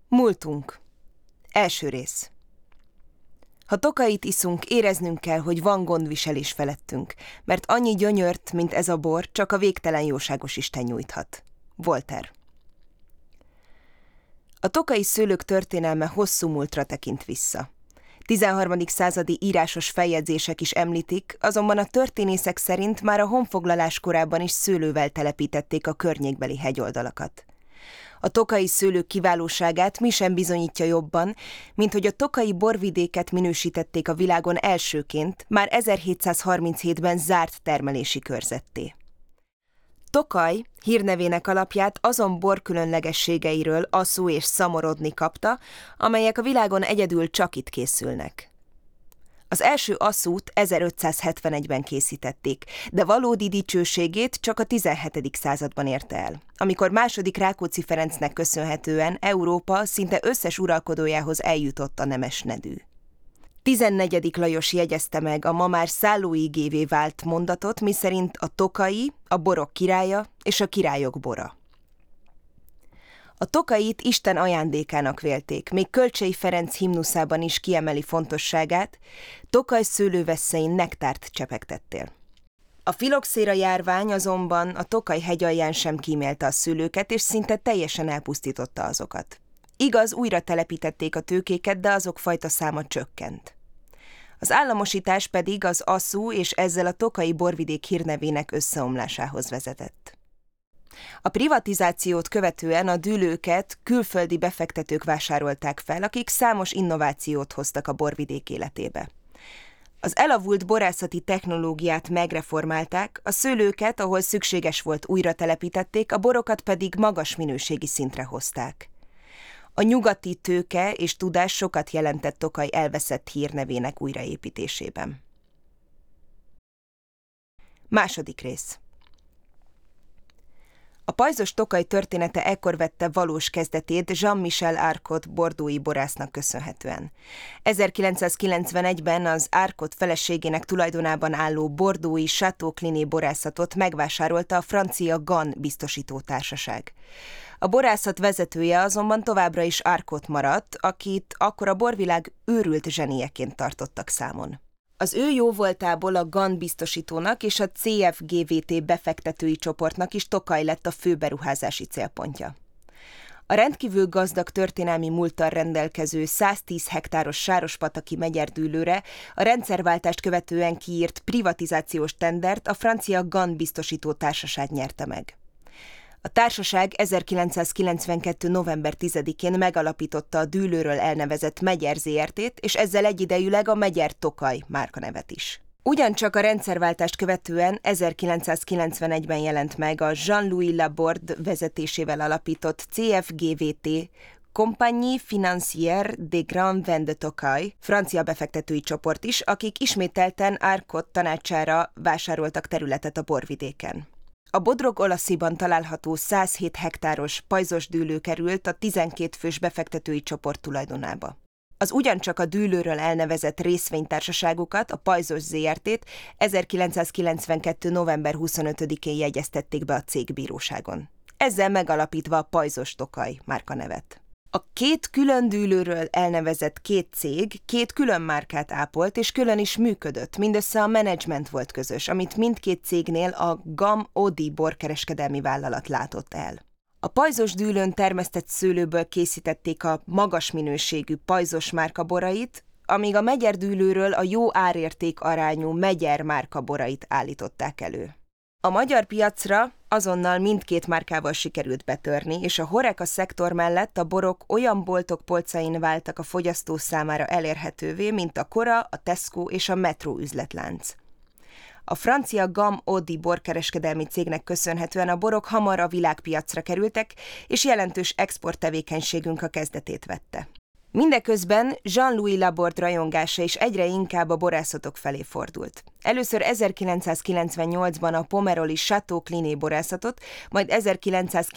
Múltunk. Első rész. Ha Tokait iszunk, éreznünk kell, hogy van gondviselés felettünk, mert annyi gyönyört, mint ez a bor, csak a végtelen jóságos Isten nyújthat. Voltaire. A tokai szőlők történelme hosszú múltra tekint vissza. 13. századi írásos feljegyzések is említik, azonban a történészek szerint már a honfoglalás korában is szőlővel telepítették a környékbeli hegyoldalakat. A tokai szőlők kiválóságát mi sem bizonyítja jobban, mint hogy a tokai borvidéket minősítették a világon elsőként, már 1737-ben zárt termelési körzetté. Tokaj hírnevének alapját azon bor különlegességeiről Aszú és Szamorodni kapta, amelyek a világon egyedül csak itt készülnek. Az első Aszút 1571-ben készítették, de valódi dicsőségét csak a 17. században érte el, amikor második Rákóczi Ferencnek köszönhetően Európa szinte összes uralkodójához eljutott a nemes nedű. 14. Lajos jegyezte meg a ma már szállóigévé vált mondatot, miszerint a tokai, a borok királya és a királyok bora. A tokait Isten ajándékának vélték, még Kölcsey Ferenc himnuszában is kiemeli fontosságát, Tokaj szőlővesszein nektárt csepegtettél. A filoxéra járvány azonban a Tokaj hegyalján sem kímélte a szőlőket, és szinte teljesen elpusztította azokat. Igaz, újra telepítették a tőkéket, de azok fajta száma csökkent. Az államosítás pedig az Aszú és ezzel a tokai borvidék hírnevének összeomlásához vezetett. A privatizációt követően a dűlőket külföldi befektetők vásárolták fel, akik számos innovációt hoztak a borvidék életébe. Az elavult borászati technológiát megreformálták, a szőlőket, ahol szükséges volt, újra telepítették, a borokat pedig magas minőségi szintre hozták. A nyugati tőke és tudás sokat jelentett Tokaj elveszett hírnevének újraépítésében. Második rész. A pajzos Tokaj története ekkor vette valós kezdetét Jean-Michel Arcot bordeauxi borásznak köszönhetően. 1991-ben az Arcot feleségének tulajdonában álló bordeauxi Château Cliné borászatot megvásárolta a francia Gan biztosító társaság. A borászat vezetője azonban továbbra is Arcot maradt, akit akkor a borvilág őrült zsenieként tartottak számon. Az ő jóvoltából a Gan biztosítónak és a CFGVT befektetői csoportnak is Tokaj lett a fő beruházási célpontja. A rendkívül gazdag történelmi múlttal rendelkező 110 hektáros Sárospataki megyerdűlőre a rendszerváltást követően kiírt privatizációs tendert a francia Gan biztosító társaság nyerte meg. A társaság 1992. november 10-én megalapította a dűlőről elnevezett Megyer Zrt-t, és ezzel egyidejűleg a Megyer Tokaj márkanevet is. Ugyancsak a rendszerváltást követően 1991-ben jelent meg a Jean-Louis Laborde vezetésével alapított CFGVT, Compagnie Financière des Grands Vins de Tokaj, francia befektetői csoport is, akik ismételten Arcot tanácsára vásároltak területet a borvidéken. A Bodrog-Olasziban található 107 hektáros pajzos dűlő került a 12 fős befektetői csoport tulajdonába. Az ugyancsak a dűlőről elnevezett részvénytársaságukat, a Pajzos Zrt-t 1992. november 25-én jegyeztették be a cégbíróságon. Ezzel megalapítva a Pajzos Tokaj márkanevet. A két külön dűlőről elnevezett két cég két külön márkát ápolt, és külön is működött, mindössze a menedzsment volt közös, amit mindkét cégnél a Gam Audi borkereskedelmi vállalat látott el. A pajzos dűlőn termesztett szőlőből készítették a magas minőségű pajzos márka borait, amíg a Megyer dűlőről a jó árérték arányú Megyer márka borait állították elő. A magyar piacra azonnal mindkét márkával sikerült betörni, és a Horeca szektor mellett a borok olyan boltok polcain váltak a fogyasztó számára elérhetővé, mint a Cora, a Tesco és a Metro üzletlánc. A francia Gam Audi borkereskedelmi cégnek köszönhetően a borok hamar a világpiacra kerültek, és jelentős exporttevékenységünk a kezdetét vette. Mindeközben Jean-Louis Laborde rajongása is egyre inkább a borászatok felé fordult. Először 1998-ban a Pomeroli Château Cliné borászatot, majd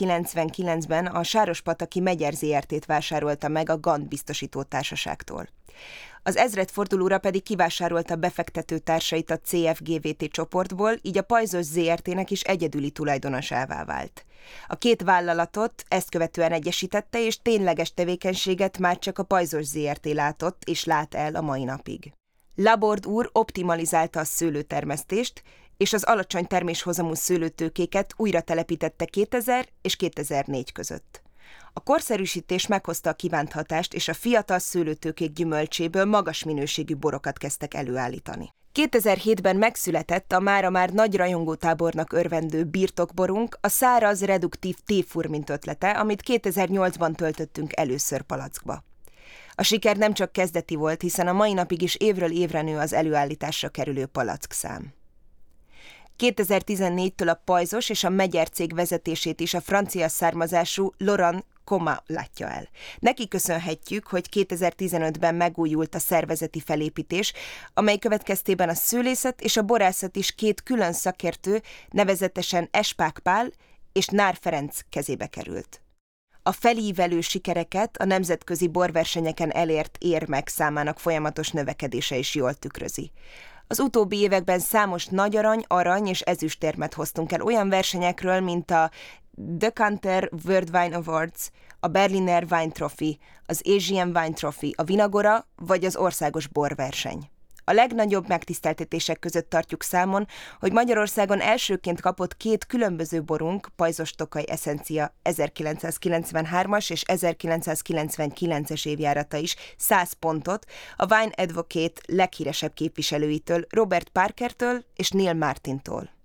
1999-ben a Sárospataki Megyer Zrt-t vásárolta meg a Gan biztosító társaságtól. Az ezredfordulóra pedig kivásárolta befektető társait a CFGVT csoportból, így a Pajzos ZRT-nek is egyedüli tulajdonosává vált. A két vállalatot ezt követően egyesítette, és tényleges tevékenységet már csak a Pajzos ZRT látott és lát el a mai napig. Laborde úr optimalizálta a szőlőtermesztést, és az alacsony terméshozamú szőlőtőkéket újra telepítette 2000 és 2004 között. A korszerűsítés meghozta a kívánt hatást, és a fiatal szőlőtőkék gyümölcséből magas minőségű borokat kezdtek előállítani. 2007-ben megszületett a mára már nagy rajongótábornak örvendő birtokborunk, a száraz, reduktív téfurmint ötlete, amit 2008-ban töltöttünk először palackba. A siker nem csak kezdeti volt, hiszen a mai napig is évről évre nő az előállításra kerülő palackszám. 2014-től a Pajzos és a Megyer cég vezetését is a francia származású Laurent Coma látja el. Neki köszönhetjük, hogy 2015-ben megújult a szervezeti felépítés, amely következtében a szőlészet és a borászat is két külön szakértő, nevezetesen Espák Pál és Nár Ferenc kezébe került. A felívelő sikereket a nemzetközi borversenyeken elért érmek számának folyamatos növekedése is jól tükrözi. Az utóbbi években számos nagy arany, arany és ezüstérmet hoztunk el olyan versenyekről, mint a Decanter World Wine Awards, a Berliner Wine Trophy, az Asian Wine Trophy, a Vinagora vagy az országos borverseny. A legnagyobb megtiszteltetések között tartjuk számon, hogy Magyarországon elsőként kapott két különböző borunk, Pajzos Tokaj Essencia 1993-as és 1999-es évjárata is 100 pontot a Wine Advocate leghíresebb képviselőitől, Robert Parkertől és Neil Martintól.